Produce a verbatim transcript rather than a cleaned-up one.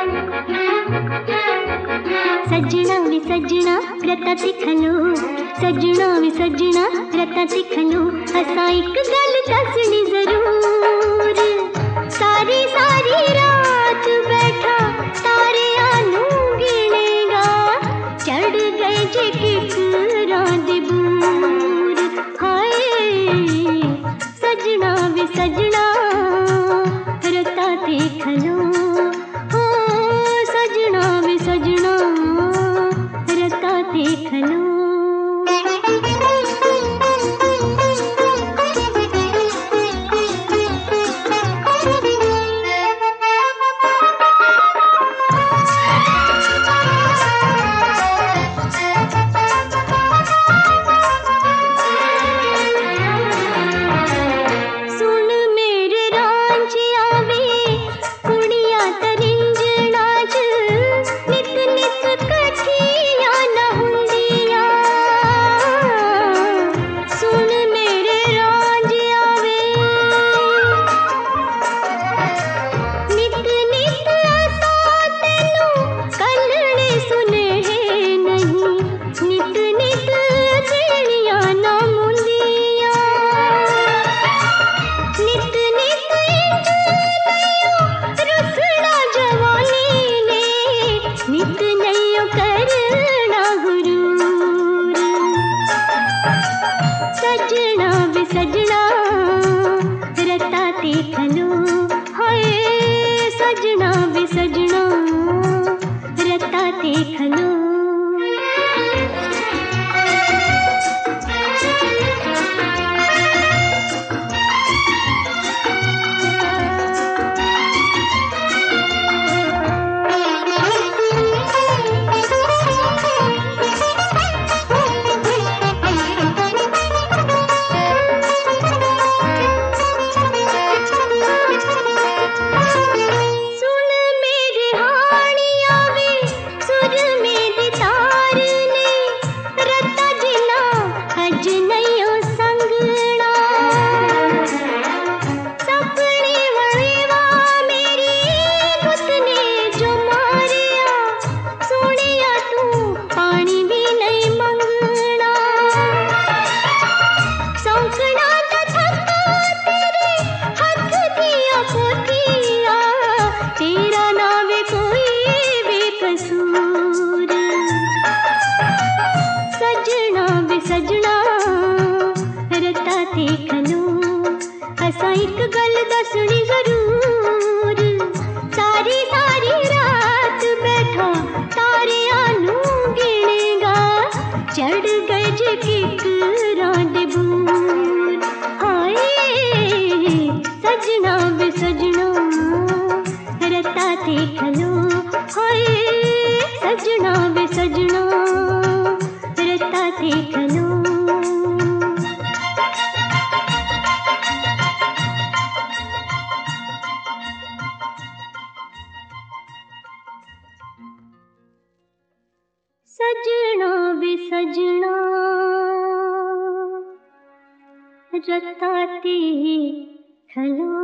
सजना वे सजना रता तिखलो, सजना वे सजना रता तिखलो, असा एक गल दसनी जरूर। सारी सारी रात बैठा तारे आनू गिनेगा, चढ़ गए जे किकरां दे बूर। हाय सजना वे सजना रता तिखलो, हो सजना वे सजना रता तिखलो। सजना वे सजना रता तिखलो, हाय सजना वे सजना रता तिखलो। असा एक गल दसनी जरूर। सारी सारी रात बैठा तारे आनू गिनेगा, चढ़ गए जे किकरां दे बूर। हाय सजना वे सजना रता तिखलो, हाय सजना वे सजना रता तिखलो। सजना वे सजना रता तिखलो।